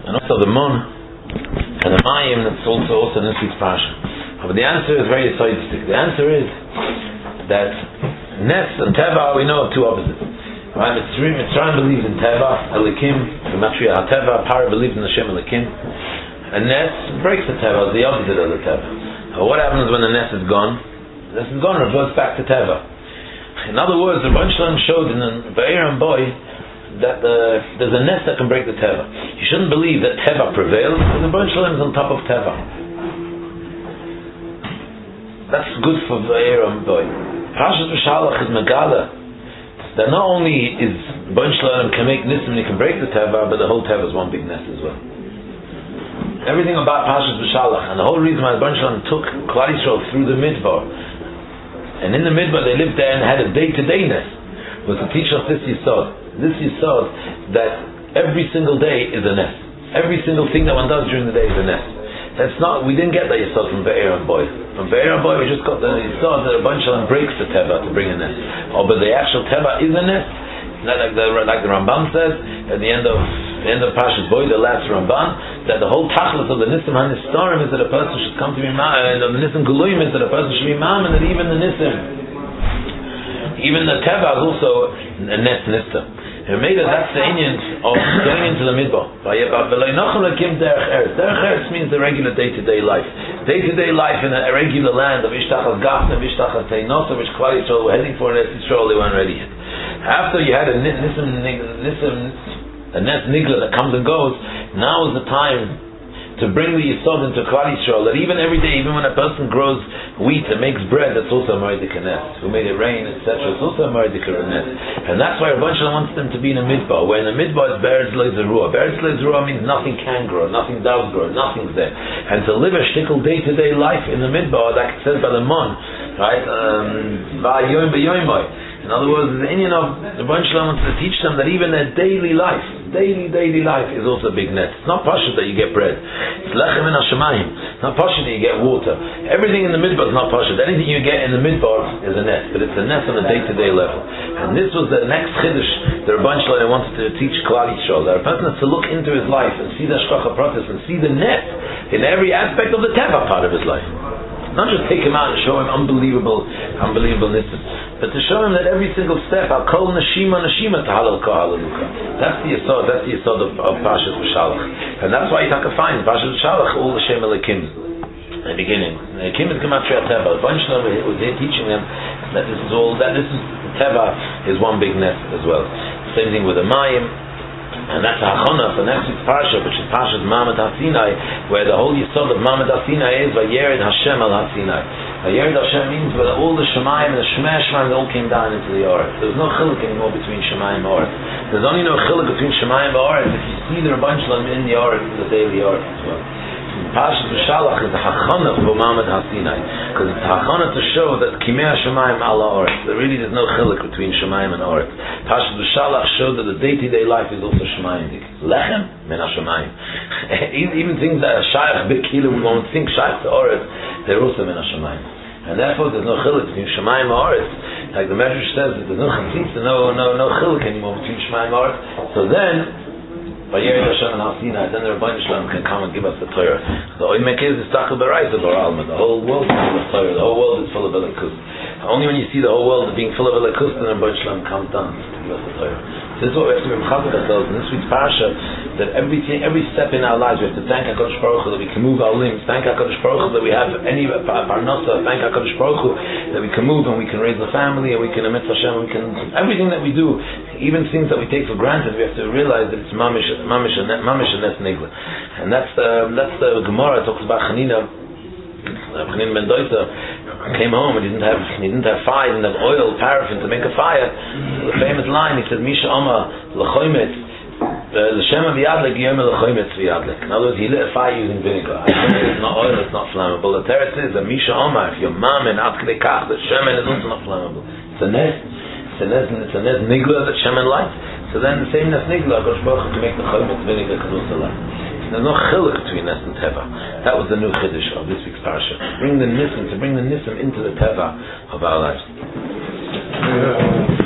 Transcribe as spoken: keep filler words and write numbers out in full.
and also the Mon and the Mayim. That's also also in this week's parsha. But the answer is very scientific. The answer is that Nes and Teva, we know, are two opposites. Right? Mitzrayim believes in Teva, Elikim, Gematria HaTeva. Parah believes in Hashem Elikim. And Nes breaks the Teva, the opposite of the Teva. Now, what happens when the Nes is gone? The Nes is gone, reverts back to Teva. In other words, the Rebbeinu Shalom showed in the Be'er and Boy that the, there's a Nes that can break the Teva. You shouldn't believe that Teva prevails, because the Rebbeinu Shalom is on top of Teva. That's good for Be'er and Boy. Parshas V'Shalach is Megala that not only is Rebbeinu Shalom can make Nisim and he can break the Teva, but the whole Teva is one big Nes as well. Everything about Parshas V'Shalach, and the whole reason why Rebbeinu Shalom took Klal Yisrael through the Midbar, and in the Midbar they lived there and had a day-to-dayness, was to teach us this Yisod. This Yisod that every single day is a Nes. Every single thing that one does during the day is a Nes. That's not, we didn't get that Yisod from Be'er and Boy. From Be'er and Boy we just got the Yisod that a bunch of them breaks the Teva to bring a Nes. Oh, but the actual Teva is a Nes. Like the, like the Rambam says at the end of the end of Parshas Boy, the last Rambam, that the whole tachlis of the Nisim HaNistarim is that a person should come to be ma, and the Nisim Guluyim is that a person should be ma'am, and that even the Nisim, even the Teva is also a Nes Nistam. And maybe that's the inyan of going into the midbar. Derech Eretz means the regular day-to-day life. Day-to-day life in a regular land of Ishtachas Gafna, Ishtachas Teinosa, which Klal Yisrael were heading for in Eretz Yisrael, they weren't ready yet. After you had a Nisim, Nisim, a Nes Nigla that comes and goes, now is the time to bring the Yisod into Klal Yisrael, that even every day, even when a person grows wheat and makes bread, that's also a Ma'adik Nes. Who made it rain, et cetera. It's also a Ma'adik Nes. And that's why Rebbeinu Shalom wants them to be in a midbar, where in the midbar is Be'eretz Lo Zerua. Be'eretz Lo Zerua means nothing can grow, nothing does grow, nothing's there. And to live a shtickle day-to-day life in the midbar, like it says by the Mon, right? Va'yoim b'yoimoi. In other words, the Indian of the Rebbeinu Shalom wants to teach them that even their daily life, daily, daily life is also a big net. It's not pashut that you get bread. It's lechem min hashamayim. It's not pashut that you get water. Everything in the midbar is not pashut. Anything you get in the midbar is a net, but it's a net on a day-to-day level. And this was the next chiddush the Rebbeinu Shalom wanted to teach Klal Yisrael. That a person has to look into his life and see the hashgacha pratis and see the net in every aspect of the teva part of his life. Not just take him out and show him unbelievable, unbelievable nisim, but to show him that every single step, I'll call nashima nashima tahalal ka halaluka. That's the yesod. That's the yesod of, of Parshas V'Shalach, and that's why you take a find Parshas V'Shalach all the Shem Elikim in the beginning. Elikim is Gematria Teva. A bunch of them was there teaching them that this is all. That this is Teva is one big nest as well. Same thing with the Mayim. And that's Hachana for next week's Parsha, which is Parsha's Ma'amad HaSinai, where the whole yesod of Ma'amad HaSinai is Vayered Hashem al HaSinai. Vayered Hashem means where all the Shemayim and the Shemei Shemayim all came down into the Oretz. There's no chiluk anymore between Shemayim and Oretz. There's only no chiluk between Shemayim and Oretz if you see the Rebbeinu Shalom in the Oretz, in the daily Oretz as well. Parshas V'Shalach is the Hachana for Ma'amad HaSinai, because it's Hachana to show that Kimei HaShemayim ala Oretz. There really is no chiluk between Shemayim and Oretz. Parshas V'Shalach showed that the day-to-day life is also Shemayim. Lechem min HaShemayim. Even things that are Shaykh B'Kilu, we won't think Shaykh to Oretz, they're also min HaShemayim. And therefore there's no chiluk between Shemayim and Oretz. Like the Medrash says, there's no chatzitza, no, no, no chiluk anymore between Shemayim and Oretz. So then, by Yerid Hashem and Hasina, then the Rebbeinu Shalom can come and give us the Torah. The Oimek is Tachel B'Raisa Bar Alma. The whole world is full of Torah. The whole world is full of Elikus. Only when you see the whole world being full of Elikus, then the Rebbeinu Shalom comes down to give us the Torah. This is what we have to be mechazik ourselves in this week's parasha, that every every step in our lives we have to thank HaKadosh Baruch Hu that we can move our limbs, thank HaKadosh Baruch Hu that we have any parnasa, thank HaKadosh Baruch Hu that we can move and we can raise a family and we can emit Hashem, we can, everything that we do, even things that we take for granted, we have to realize that it's mamish, mamish, and mamish and nes nigla. And that's the, that's the Gemara talks about Chanina, Chanina ben Doita came home and he didn't have he didn't have fire, he didn't have oil, paraffin to make a fire. The famous line, he said, Misha Oma L'choimetz L'shem V'yadlik Yom L'choimetz V'yadlik. In other words, he lit a fire using vinegar. It's not oil, it's not flammable. The teretz is that Misha Oma, if your mom and Ad K'dei Kach, the shemen is also not flammable. It's a nes, it's a nes, it's a nes nigla that shemen lights. So then the same nes nigla, Kosh Baruch Hu can make the choimetz vinegar can also light. There's no chiluk between Nes and Teva. That was the new chiddush of this week's parasha. Bring the nisim, to bring the nisim into the Teva of our lives.